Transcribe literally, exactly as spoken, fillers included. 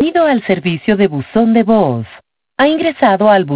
Bienvenido al servicio de buzón de voz. Ha ingresado al buzón